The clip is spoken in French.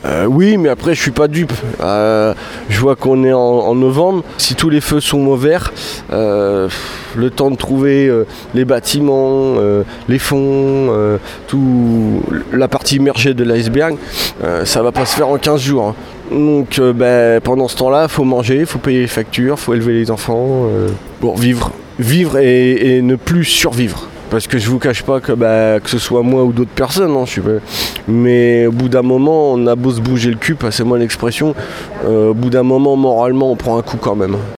Oui, mais après, je suis pas dupe. Je vois qu'on est en novembre. Si tous les feux sont verts, le temps de trouver les bâtiments, les fonds, tout la partie immergée de l'iceberg, ça va pas se faire en 15 jours. Hein. Donc pendant ce temps-là, il faut manger, il faut payer les factures, il faut élever les enfants pour vivre. Vivre et ne plus survivre. Parce que je vous cache pas que ce soit moi ou d'autres personnes, hein, mais au bout d'un moment, on a beau se bouger le cul, passez-moi l'expression, au bout d'un moment, moralement, on prend un coup quand même.